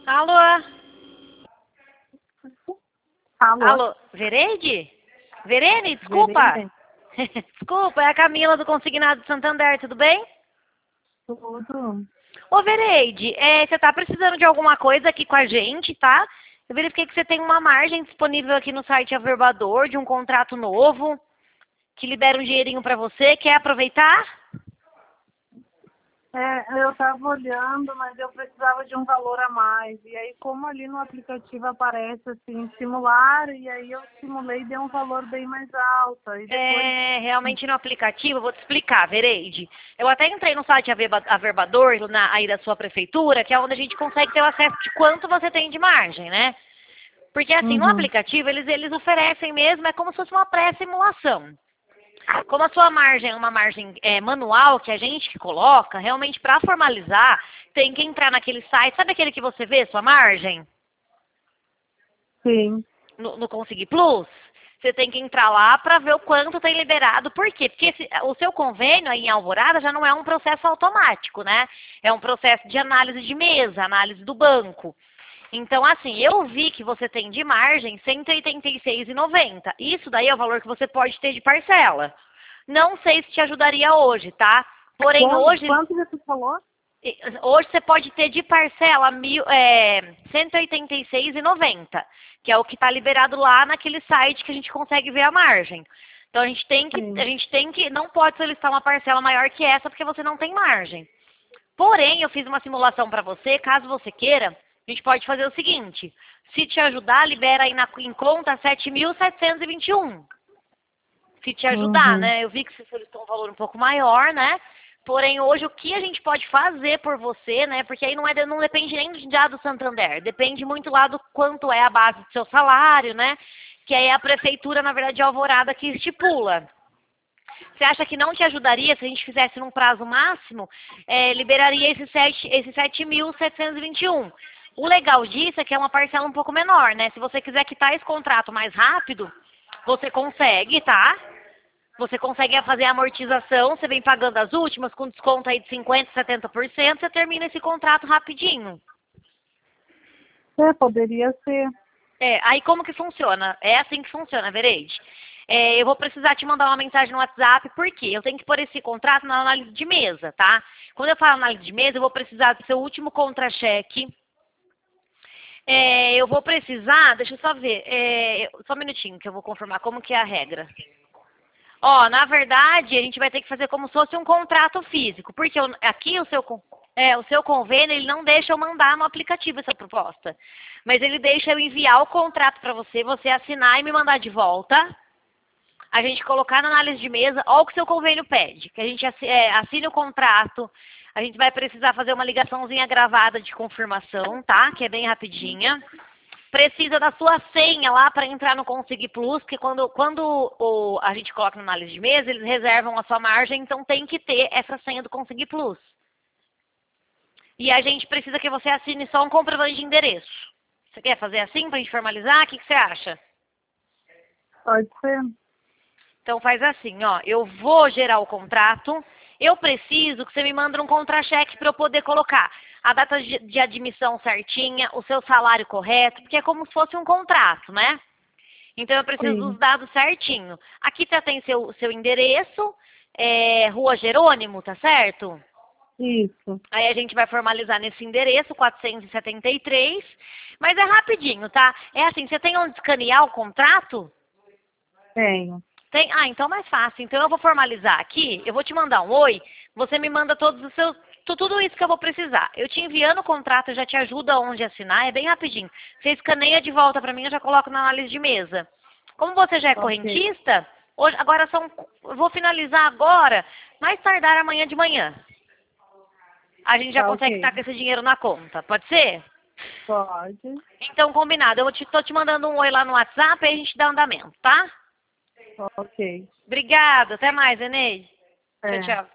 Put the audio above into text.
Alô? Alô? Alô? Vereide? Verene, desculpa. Verene? Desculpa, é a Camila do Consignado de Santander, tudo bem? Tudo. Ô, Vereide, você tá precisando de alguma coisa aqui com a gente, tá? Eu verifiquei que você tem uma margem disponível aqui no site Averbador de um contrato novo, que libera um dinheirinho pra você. Quer aproveitar? Eu estava olhando, mas eu precisava de um valor a mais. E aí, como ali no aplicativo aparece assim, simular, e aí eu simulei e dei um valor bem mais alto. E depois... Realmente no aplicativo, eu vou te explicar, Vereide. Eu até entrei no site Averbador, aí da sua prefeitura, que é onde a gente consegue ter o acesso de quanto você tem de margem, né? Porque assim, no Uhum. aplicativo, eles oferecem mesmo, é como se fosse uma pré-simulação. Como a sua margem é uma margem manual, que a gente que coloca, realmente para formalizar, tem que entrar naquele site, sabe aquele que você vê, sua margem? Sim. No Consegui Plus? Você tem que entrar lá para ver o quanto tem liberado. Por quê? Porque o seu convênio aí em Alvorada já não é um processo automático, né? É um processo de análise de mesa, análise do banco. Então, assim, eu vi que você tem de margem R$ 186,90. Isso daí é o valor que você pode ter de parcela. Não sei se te ajudaria hoje, tá? Porém, Quanto você falou? hoje você pode ter de parcela R$ 186,90, que é o que está liberado lá naquele site que a gente consegue ver a margem. Então, não pode solicitar uma parcela maior que essa porque você não tem margem. Porém, eu fiz uma simulação para você, caso você queira, a gente pode fazer o seguinte, se te ajudar, libera aí em conta 7.721. Se te ajudar, Uhum. né? Eu vi que você solicitou um valor um pouco maior, né? Porém, hoje, o que a gente pode fazer por você, né? Porque aí não depende nem do Santander, depende muito lá do quanto é a base do seu salário, né? Que aí é a prefeitura, na verdade, de Alvorada que estipula. Você acha que não te ajudaria se a gente fizesse num prazo máximo? Liberaria esses 7.721. O legal disso é que é uma parcela um pouco menor, né? Se você quiser quitar esse contrato mais rápido, você consegue, tá? Você consegue fazer a amortização, você vem pagando as últimas, com desconto aí de 50%, 70%, você termina esse contrato rapidinho. Poderia ser. Aí como que funciona? É assim que funciona, Vereide. Eu vou precisar te mandar uma mensagem no WhatsApp, porque eu tenho que pôr esse contrato na análise de mesa, tá? Quando eu falo análise de mesa, eu vou precisar do seu último contra-cheque. Eu vou precisar, deixa eu só ver, só um minutinho que eu vou confirmar como que é a regra. Ó, na verdade, a gente vai ter que fazer como se fosse um contrato físico, porque aqui o seu convênio, ele não deixa eu mandar no aplicativo essa proposta. Mas ele deixa eu enviar o contrato para você, você assinar e me mandar de volta. A gente colocar na análise de mesa, ó o que o seu convênio pede, que a gente assine o contrato, a gente vai precisar fazer uma ligaçãozinha gravada de confirmação, tá? Que é bem rapidinha. Precisa da sua senha lá para entrar no Consegui Plus, porque quando a gente coloca na análise de mesa, eles reservam a sua margem, então tem que ter essa senha do Consegui Plus. E a gente precisa que você assine só um comprovante de endereço. Você quer fazer assim para a gente formalizar? O que você acha? Pode ser. Então faz assim, ó, eu vou gerar o contrato, eu preciso que você me mande um contra-cheque para eu poder colocar a data de admissão certinha, o seu salário correto, porque é como se fosse um contrato, né? Então eu preciso dos Sim. dados certinho. Aqui já tem seu endereço, Rua Jerônimo, tá certo? Isso. Aí a gente vai formalizar nesse endereço, 473, mas é rapidinho, tá? É assim, você tem onde escanear o contrato? Tenho. Tem? Ah, então mais fácil. Então eu vou formalizar aqui, eu vou te mandar um oi, você me manda todos os seus, tudo isso que eu vou precisar. Eu te enviando o contrato, eu já te ajudo aonde assinar, é bem rapidinho. Você escaneia de volta para mim, eu já coloco na análise de mesa. Como você já é Ok. correntista, hoje, agora eu vou finalizar agora, mais tardar amanhã de manhã. A gente já Tá consegue ok. estar com esse dinheiro na conta, pode ser? Pode. Então, combinado. Tô te mandando um oi lá no WhatsApp e a gente dá andamento, tá? Ok. Obrigada. Até mais, Eneide. Tchau, É. tchau.